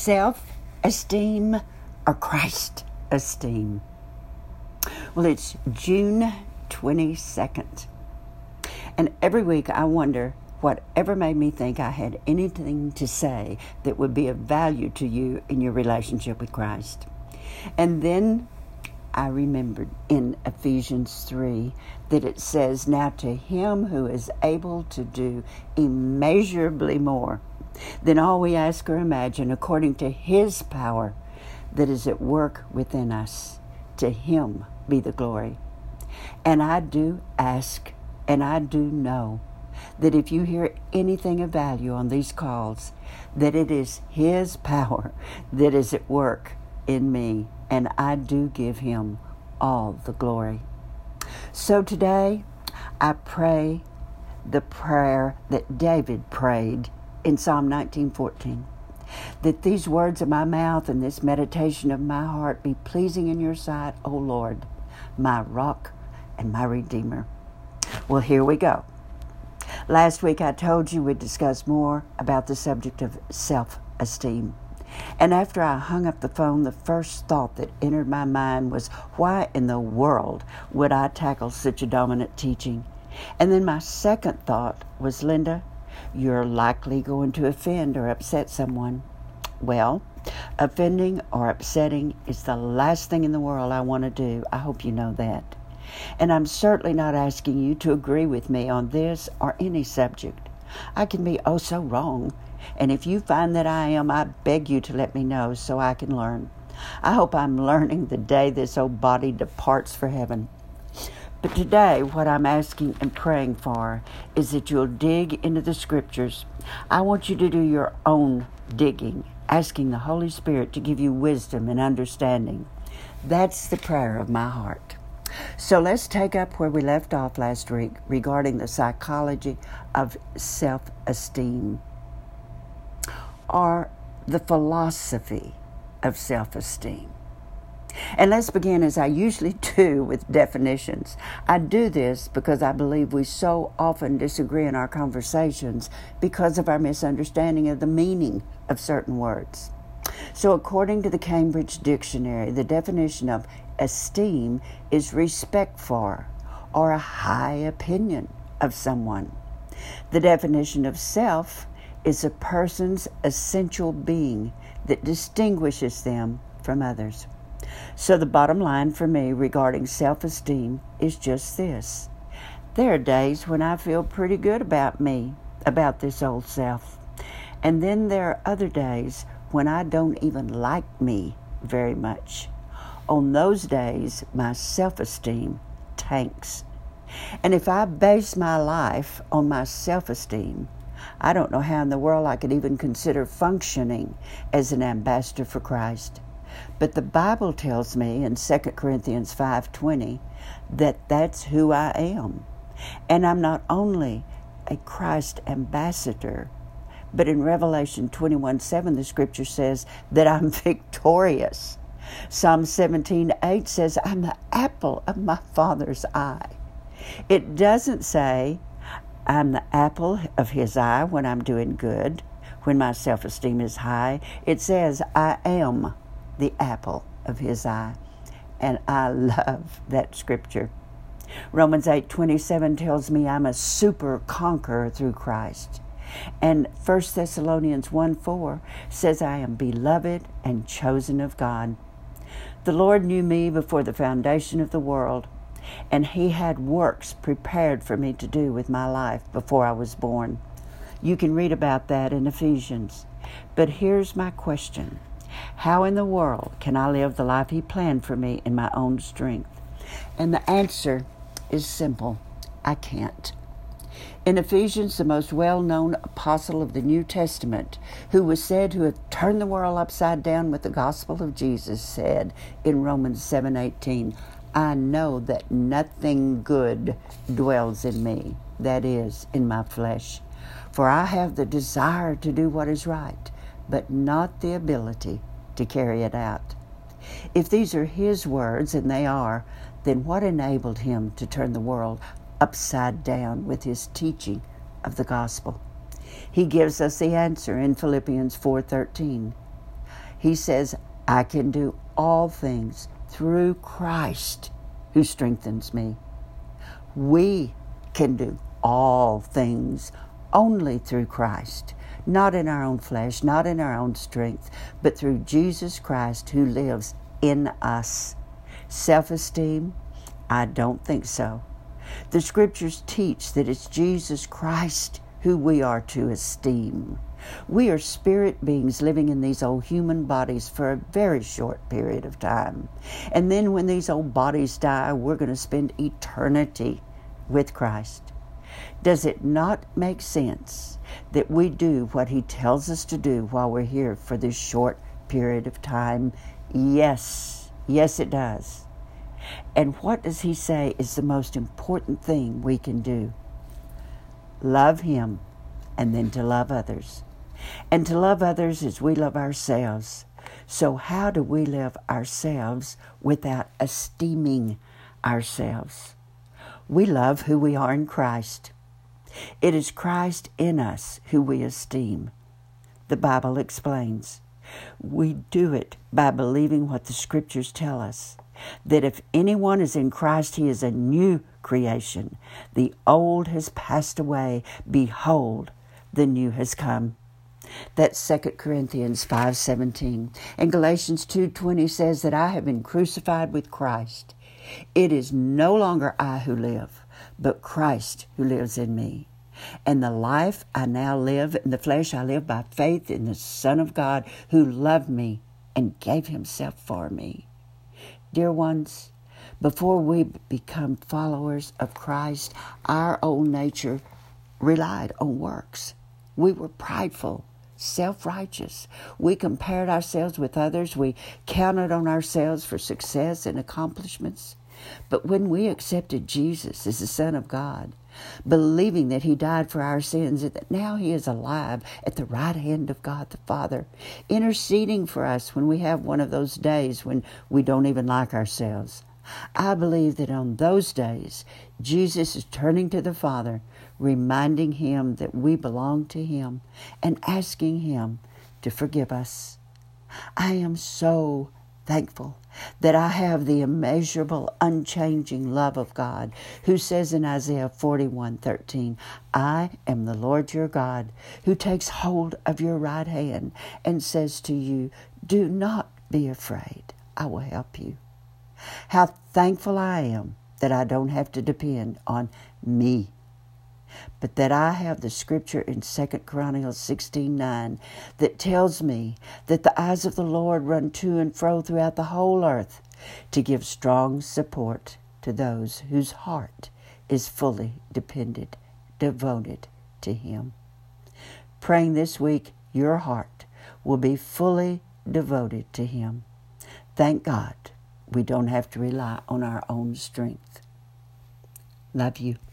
self-esteem or Christ-esteem? Well, it's June 22nd. And every week I wonder whatever made me think I had anything to say that would be of value to you in your relationship with Christ. And then I remembered in Ephesians 3 that it says, "Now to him who is able to do immeasurably more than all we ask or imagine, according to his power that is at work within us, to him be the glory." And I do ask, and I do know that if you hear anything of value on these calls, that it is his power that is at work in me, and I do give him all the glory. So today, I pray the prayer that David prayed in Psalm 19:14, that these words of my mouth and this meditation of my heart be pleasing in your sight, O Lord, my rock and my redeemer. Well, here we go. Last week I told you we'd discuss more about the subject of self-esteem. And after I hung up the phone, the first thought that entered my mind was, why in the world would I tackle such a dominant teaching? And then my second thought was, Linda, you're likely going to offend or upset someone. Well, offending or upsetting is the last thing in the world I want to do. I hope you know that. And I'm certainly not asking you to agree with me on this or any subject. I can be oh so wrong. And if you find that I am, I beg you to let me know so I can learn. I hope I'm learning the day this old body departs for heaven. But today, what I'm asking and praying for is that you'll dig into the scriptures. I want you to do your own digging, asking the Holy Spirit to give you wisdom and understanding. That's the prayer of my heart. So let's take up where we left off last week regarding the psychology of self-esteem, or the philosophy of self-esteem. And let's begin, as I usually do, with definitions. I do this because I believe we so often disagree in our conversations because of our misunderstanding of the meaning of certain words. So according to the Cambridge Dictionary, the definition of esteem is respect for or a high opinion of someone. The definition of self is a person's essential being that distinguishes them from others. So the bottom line for me regarding self-esteem is just this. There are days when I feel pretty good about me, about this old self. And then there are other days when I don't even like me very much. On those days, my self-esteem tanks. And if I base my life on my self-esteem, I don't know how in the world I could even consider functioning as an ambassador for Christ. But the Bible tells me in 2 Corinthians 5:20 that that's who I am. And I'm not only a Christ ambassador, but in Revelation 21:7 the scripture says that I'm victorious. Psalm 17:8 says I'm the apple of my Father's eye. It doesn't say I'm the apple of his eye when I'm doing good, when my self-esteem is high. It says I am the apple of his eye. And I love that scripture. Romans 8:27 tells me I'm a super conqueror through Christ. And 1 Thessalonians 1:4 says I am beloved and chosen of God. The Lord knew me before the foundation of the world, and he had works prepared for me to do with my life before I was born. You can read about that in Ephesians. But here's my question. How in the world can I live the life he planned for me in my own strength? And the answer is simple. I can't. In Ephesians, the most well-known apostle of the New Testament, who was said to have turned the world upside down with the gospel of Jesus, said in Romans 7:18, I know that nothing good dwells in me, that is, in my flesh. For I have the desire to do what is right, but not the ability to carry it out. If these are his words, and they are, then what enabled him to turn the world upside down with his teaching of the gospel? He gives us the answer in Philippians 4:13. He says, I can do all things through Christ who strengthens me. We can do all things only through Christ, not in our own flesh, not in our own strength, but through Jesus Christ who lives in us. Self-esteem? I don't think so. The scriptures teach that it's Jesus Christ who we are to esteem. We are spirit beings living in these old human bodies for a very short period of time. And then when these old bodies die, we're going to spend eternity with Christ. Does it not make sense that we do what He tells us to do while we're here for this short period of time? Yes. Yes, it does. And what does He say is the most important thing we can do? Love Him, and then to love others. And to love others as we love ourselves. So how do we love ourselves without esteeming ourselves? We love who we are in Christ. It is Christ in us who we esteem. The Bible explains. We do it by believing what the scriptures tell us, that if anyone is in Christ, he is a new creation. The old has passed away. Behold, the new has come. That's 2 Corinthians 5:17. And Galatians 2:20 says that I have been crucified with Christ. It is no longer I who live, but Christ who lives in me. And the life I now live in the flesh, I live by faith in the Son of God who loved me and gave Himself for me. Dear ones, before we become followers of Christ, our old nature relied on works. We were prideful, self-righteous. We compared ourselves with others. We counted on ourselves for success and accomplishments. But when we accepted Jesus as the Son of God, believing that He died for our sins and that now He is alive at the right hand of God the Father, interceding for us when we have one of those days when we don't even like ourselves, I believe that on those days, Jesus is turning to the Father, reminding Him that we belong to Him and asking Him to forgive us. I am so thankful that I have the immeasurable, unchanging love of God, who says in Isaiah 41:13, I am the Lord your God, who takes hold of your right hand and says to you, do not be afraid, I will help you. How thankful I am that I don't have to depend on me, but that I have the scripture in 2 Chronicles 16:9 that tells me that the eyes of the Lord run to and fro throughout the whole earth to give strong support to those whose heart is fully devoted to Him. Praying this week, your heart will be fully devoted to Him. Thank God we don't have to rely on our own strength. Love you.